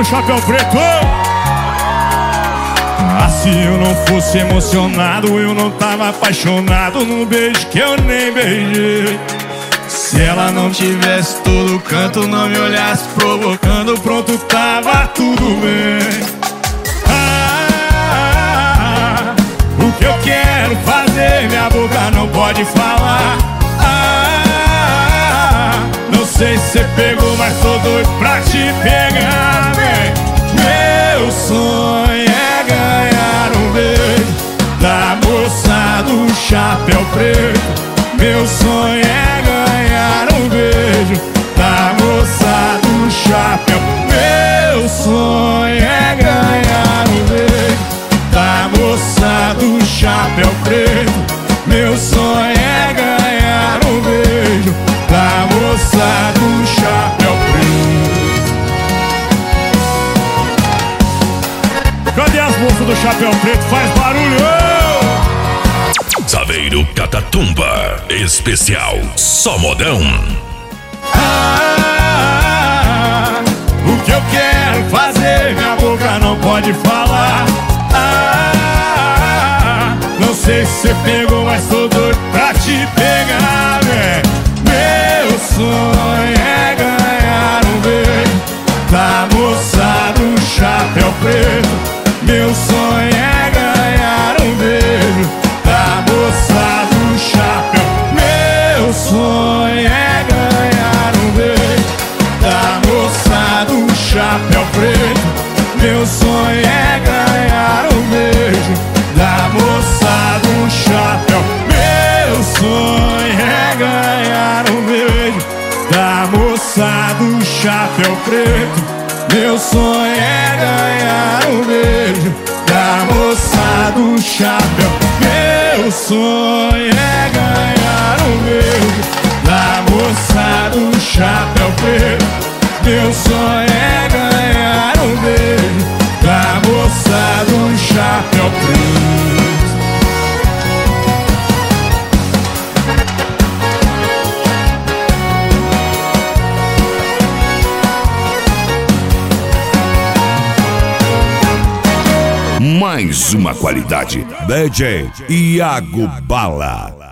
do Chapéu Preto. Ah, se eu não fosse emocionado, eu não tava apaixonado num beijo que eu nem beijei. Se ela não tivesse todo canto, não me olhasse provocando, pronto, tava tudo bem. O que eu quero fazer, minha boca não pode falar. Não sei se você pegou, mas tô doido pra te pegar, vem. Meu sonho é ganhar um beijo da moça do Chapéu Preto. Meu sonho é ganhar um beijo da moça do chapéu. Meu sonho é ganhar um beijo da moça do Chapéu Preto. Meu sonho é ganhar um beijo da moça do Chapéu Preto. Cadê as moças do Chapéu Preto? Faz barulho! Saveiro Catatumba especial só modão. O que eu quero fazer, minha boca não pode falar. Não sei se você pegou, mas tô doido pra te pegar, né? Meu sonho é ganhar um beijo da moça do Chapéu Preto. Meu sonho é ganhar um beijo da moça do chapéu. Meu sonho é ganhar um beijo da moça do Chapéu Preto. Meu sonho é ganhar um beijo da moça do chapéu. Meu sonho é ganhar um beijo da moça do Chapéu Preto. Meu sonho é ganhar um beijo da moça do chapéu. Meu sonho é ganhar um beijo da moça do Chapéu Preto. Meu sonho é ganhar um beijo da moça do Chapéu Preto. Mais uma qualidade. DJ Iago Bala.